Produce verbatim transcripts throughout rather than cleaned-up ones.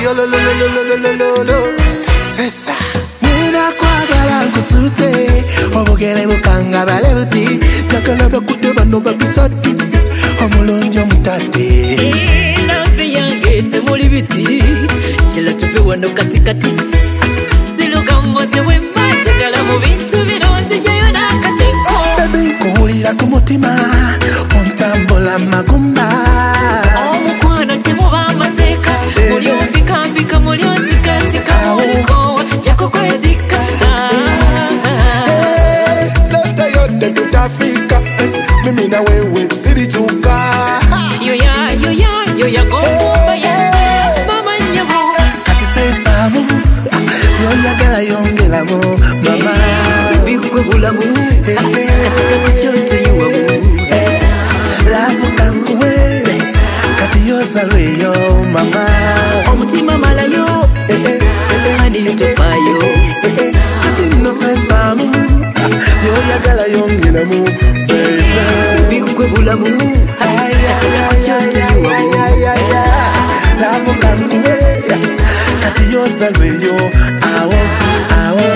yo lo lo lo lo lo lo lo lo. C'est ça. Nina kwagala nkusute obogere bukanga balebuti kakala bakutte bano babisati omulonjo mutate love yange temuli biti kila tuve wano katikati siluka mboze wemba tegala mu bintu bironzi jayo nakatiko baby kuhulira ku mutima ontambula magumba omukwano temuba amateeka muli ombikambika muli onsikasika muliko jako kwetika leta yote tutafika mimi na wewe silichuka yoya yoya yoya gomba yese mama nyabo kati sesamu yoyagala yongeramu mama bikwe bulamu kasaka kuchoto yuwamu lavuka nkuwe kati yozalweyo mama omutima malayo andi litofayo kati no sesamu yoyagala yongeramu bikwe bulamu kasaka kuchoto yuwamu lavuka nkuwe kati yozalweyo awo awo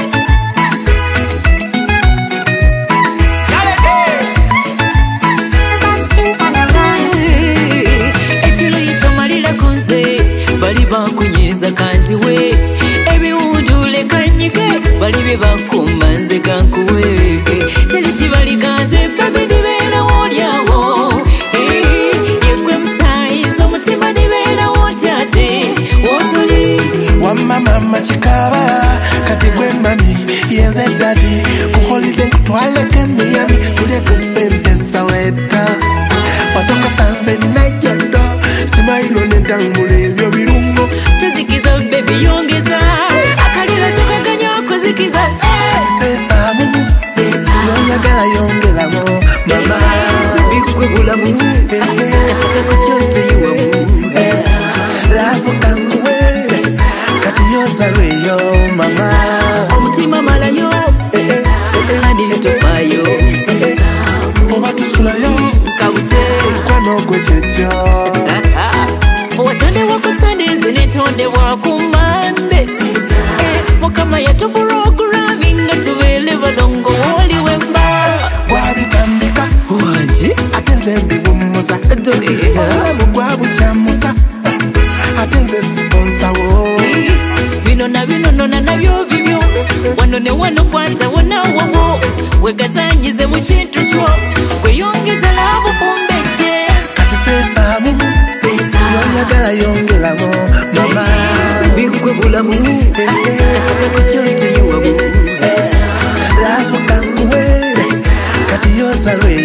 bali bakunyiza kanti we ebiwundule kanyike bali bebakuma nze kankuwe teri kibalikaze babi nibeera wolyawo yekwe musayiza omutima nibeera wotyate wotoli wamma mama kikaba kati gwe mami yenze dadi kuholide nkutwaleko emiyami tuleko sente saweta watoka sanse najado simailo nentambula ebyo birungo tuzikiza bebi yongeza akalira tukaganya okuzikiza sesamu yonyagala yongeramu mama bikwe bulamu kasaka kuchoto yuwamu lavuka nkuwe kati yozalweyo mama omutima malayo andi litofayo oba tusulayo kabute kwanogwe kyekyo watonde wakusandezi netonde wakumande mukama yatupuroguraminga tubele balongo woli wemba wabitambika wanje ate nze mbiwummuza olamu gwabukyamusa ate nze siponsawo bino na bino nona nabyo bibyo wano ne wano kwata wonawowo wegazanyize mu kintu kyo weyongeza labufumbejje kati sesamu yonyagala yongeramu mama bikwe bulamu kasaka kuchoto yuwamu lavuka nkuwe kati yozalwe